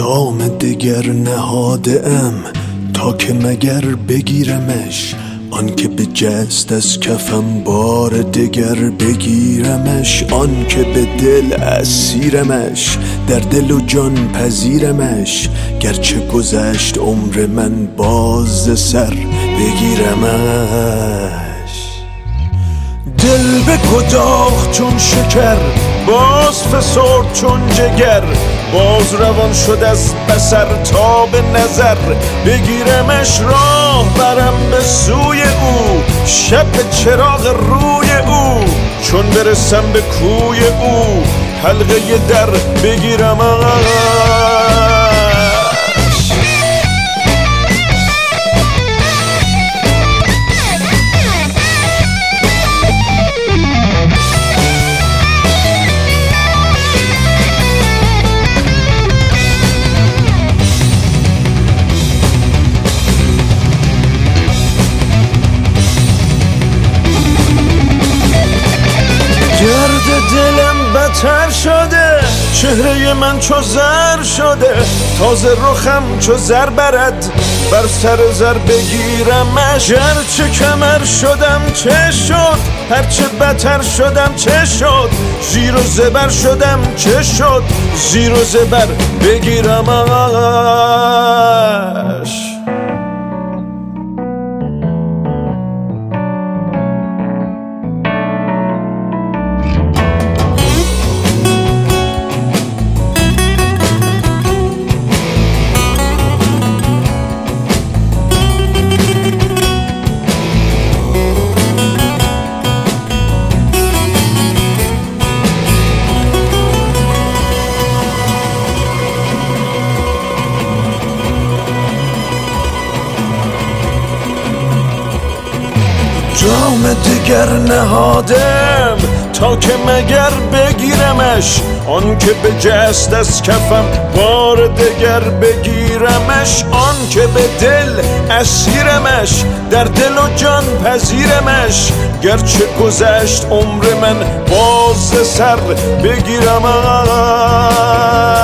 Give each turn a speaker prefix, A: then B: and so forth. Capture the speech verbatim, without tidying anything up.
A: دام دگر نهاده ام تا که مگر بگیرمش، آن که به جست از کفم بار دگر بگیرمش، آن که به دل اسیرمش، در دل و جان پذیرمش، گرچه گذشت عمر من باز سر بگیرمش. دل به گداخ چون شکر، باز فسرد چون جگر، باز روان شد از بصر تا به نظر بگیرمش. راه برم به سوی او، شب چراغ روی او، چون برسم به کوی او حلقه در بگیرمش. گرد دلم بتر شده، چهره من چو زر شده، تازه رخم چو زر برد، بر سر زر بگیرمش. گرچه کمر شدم چه شد، هرچه بتر شدم چه شد، زیر و زبر شدم چه شد، زیر و زبر بگیرمش. دام دگر نهادم تا که مگر بگیرمش، آن که به جست از کفم بار دگر بگیرمش، آن که به دل اسیرمش، در دل و جان پذیرمش، گرچه گذشت عمر من باز سر بگیرمش.